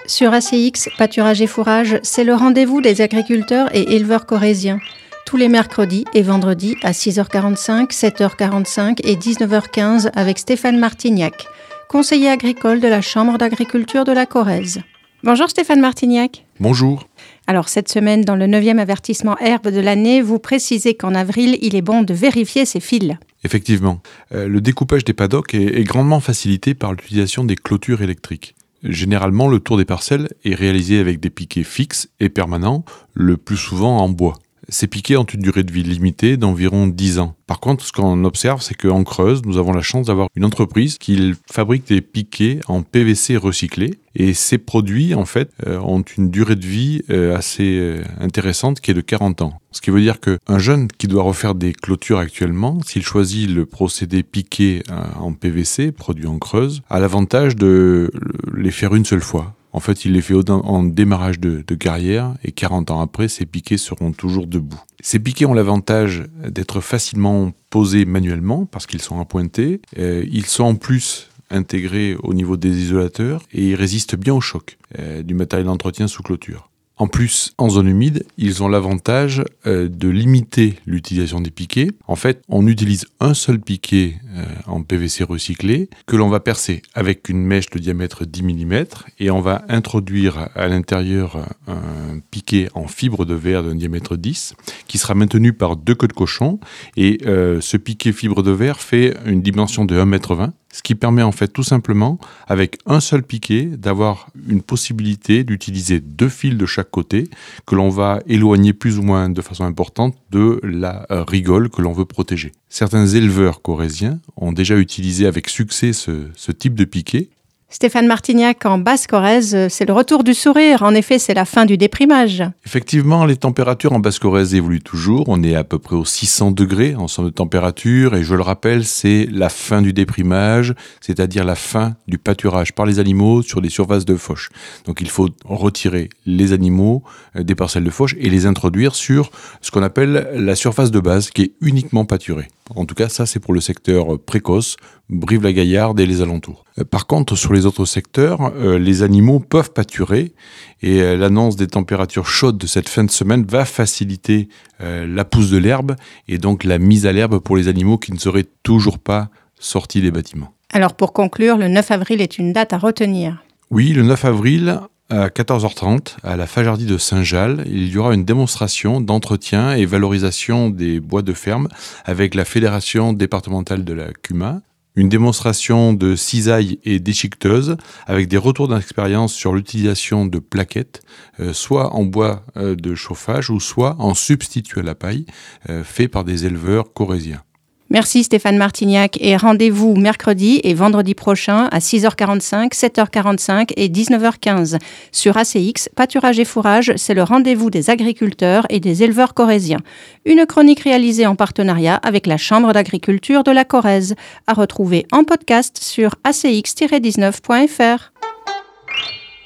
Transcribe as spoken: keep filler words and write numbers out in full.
Sur A C X, Pâturage et Fourrage, c'est le rendez-vous des agriculteurs et éleveurs corréziens. Tous les mercredis et vendredis à six heures quarante-cinq, sept heures quarante-cinq et dix-neuf heures quinze avec Stéphane Martignac, conseiller agricole de la Chambre d'agriculture de la Corrèze. Bonjour Stéphane Martignac. Bonjour. Alors cette semaine, dans le neuvième avertissement herbe de l'année, vous précisez qu'en avril, il est bon de vérifier ses fils. Effectivement, euh, le découpage des paddocks est, est grandement facilité par l'utilisation des clôtures électriques. Généralement, le tour des parcelles est réalisé avec des piquets fixes et permanents, le plus souvent en bois. Ces piquets ont une durée de vie limitée d'environ dix ans. Par contre, ce qu'on observe, c'est qu'en Creuse, nous avons la chance d'avoir une entreprise qui fabrique des piquets en P V C recyclé. Et ces produits, en fait, euh, ont une durée de vie euh, assez euh, intéressante qui est de quarante ans. Ce qui veut dire qu'un jeune qui doit refaire des clôtures actuellement, s'il choisit le procédé piqué euh, en P V C, produit en Creuse, a l'avantage de les faire une seule fois. En fait, il les fait en démarrage de, de carrière et quarante ans après, ces piquets seront toujours debout. Ces piquets ont l'avantage d'être facilement posés manuellement parce qu'ils sont appointés. Euh, ils sont en plus intégrés au niveau des isolateurs et ils résistent bien au choc euh, du matériel d'entretien sous clôture. En plus, en zone humide, ils ont l'avantage euh, de limiter l'utilisation des piquets. En fait, on utilise un seul piquet euh, en P V C recyclé que l'on va percer avec une mèche de diamètre dix millimètres et on va introduire à l'intérieur un piquet en fibre de verre d'un diamètre dix qui sera maintenu par deux queues de cochon et euh, ce piquet fibre de verre fait une dimension de un mètre vingt. Ce qui permet en fait tout simplement, avec un seul piquet, d'avoir une possibilité d'utiliser deux fils de chaque côté que l'on va éloigner plus ou moins de façon importante de la rigole que l'on veut protéger. Certains éleveurs corréziens ont déjà utilisé avec succès ce, ce type de piquet. Stéphane Martignac, en Basse-Corrèze, c'est le retour du sourire. En effet, c'est la fin du déprimage. Effectivement, les températures en Basse-Corrèze évoluent toujours. On est à peu près aux six cents degrés en somme de température. Et je le rappelle, c'est la fin du déprimage, c'est-à-dire la fin du pâturage par les animaux sur des surfaces de fauche. Donc il faut retirer les animaux des parcelles de fauche et les introduire sur ce qu'on appelle la surface de base, qui est uniquement pâturée. En tout cas, ça, c'est pour le secteur précoce, Brive-la-Gaillarde et les alentours. Par contre, sur les autres secteurs, euh, les animaux peuvent pâturer et euh, l'annonce des températures chaudes de cette fin de semaine va faciliter euh, la pousse de l'herbe et donc la mise à l'herbe pour les animaux qui ne seraient toujours pas sortis des bâtiments. Alors, pour conclure, le neuf avril est une date à retenir. Oui, le neuf avril... À quatorze heures trente, à la Fajardie de Saint-Jalles, il y aura une démonstration d'entretien et valorisation des bois de ferme avec la Fédération départementale de la C U M A, une démonstration de cisaille et déchiqueteuse avec des retours d'expérience sur l'utilisation de plaquettes, euh, soit en bois euh, de chauffage ou soit en substitut à la paille, euh, fait par des éleveurs corréziens. Merci Stéphane Martignac et rendez-vous mercredi et vendredi prochain à six heures quarante-cinq, sept heures quarante-cinq et dix-neuf heures quinze. Sur A C X, Pâturage et Fourrage, c'est le rendez-vous des agriculteurs et des éleveurs corréziens. Une chronique réalisée en partenariat avec la Chambre d'agriculture de la Corrèze, à retrouver en podcast sur a c x tiret dix-neuf point f r.